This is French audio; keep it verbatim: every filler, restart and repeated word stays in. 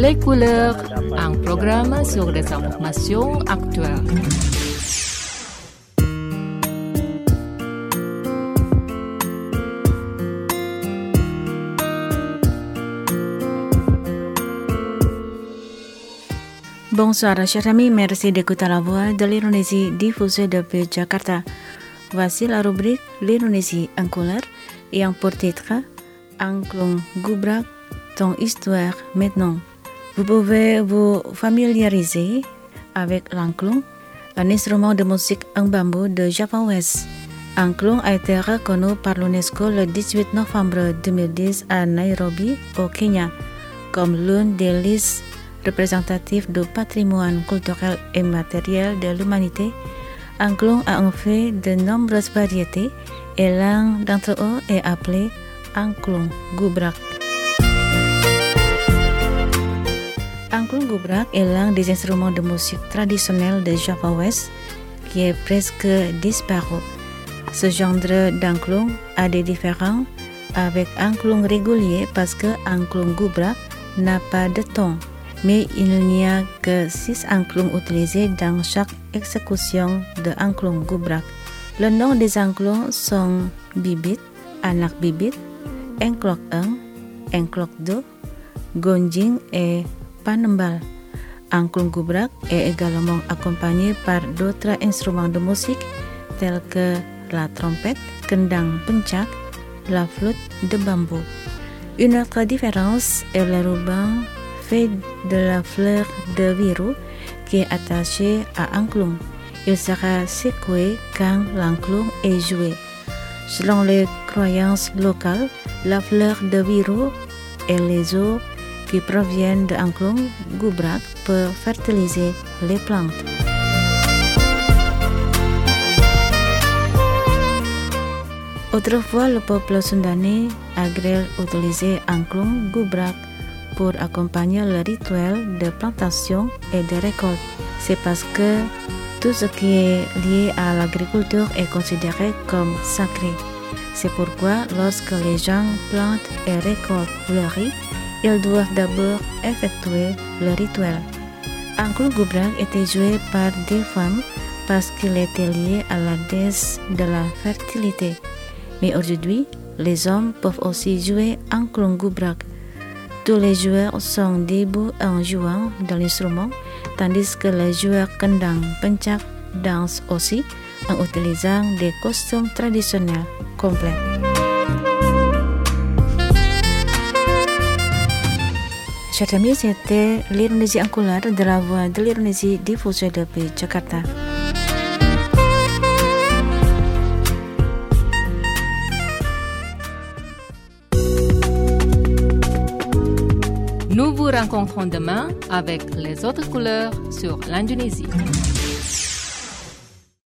Les couleurs, un programme sur les informations actuelles. Bonsoir chers amis, merci d'écouter la voix de l'Indonésie diffusée depuis Jakarta. Voici la rubrique L'Indonésie en couleur et en pour titre Angklung Gubrak, ton histoire maintenant. Vous pouvez vous familiariser avec l'angklung, un instrument de musique en bambou de Java Ouest. Angklung a été reconnu par l'UNESCO le dix-huit novembre deux mille dix à Nairobi, au Kenya, comme l'une des listes représentatif du patrimoine culturel et matériel de l'humanité. Angklung a en fait de nombreuses variétés et l'un d'entre eux est appelé Angklung Gubrak. Angklung Gubrak est l'un des instruments de musique traditionnels de Java Ouest qui est presque disparu. Ce genre d'angklung a des différences avec angklung régulier parce que Angklung Gubrak n'a pas de ton. Mais il n'y a que six angklung utilisés dans chaque exécution de Angklung Gubrak. Le nom des angklung sont bibit, anak bibit, engklok un, engklok deux, gonjing et panembal. Angklung Gubrak est également accompagné par d'autres instruments de musique tels que la trompette, kendang pencak, la flûte de bambou. Une autre différence est le ruban fait de la fleur de viru qui est attachée à angklung. Il sera secoué quand l'angklung est joué. Selon les croyances locales, la fleur de viru et les eaux qui proviennent de Angklung Gubrak peuvent fertiliser les plantes. Autrefois, le peuple sundanais agréait utiliser Angklung Gubrak pour accompagner le rituel de plantation et de récolte. C'est parce que tout ce qui est lié à l'agriculture est considéré comme sacré. C'est pourquoi lorsque les gens plantent et récoltent le riz, ils doivent d'abord effectuer le rituel. Angklung Gubrak était joué par des femmes parce qu'il était lié à la déesse de la fertilité. Mais aujourd'hui, les hommes peuvent aussi jouer Angklung Gubrak. Tous les joueurs sont debout en jouant de l'instrument, tandis que les joueurs kendang pencak dansent aussi en utilisant des costumes traditionnels complets. Chers amis, c'était l'Indonésie en couleur de la voix de l'Indonésie diffusée depuis Jakarta. Nous vous rencontrons demain avec les autres couleurs sur l'Indonésie.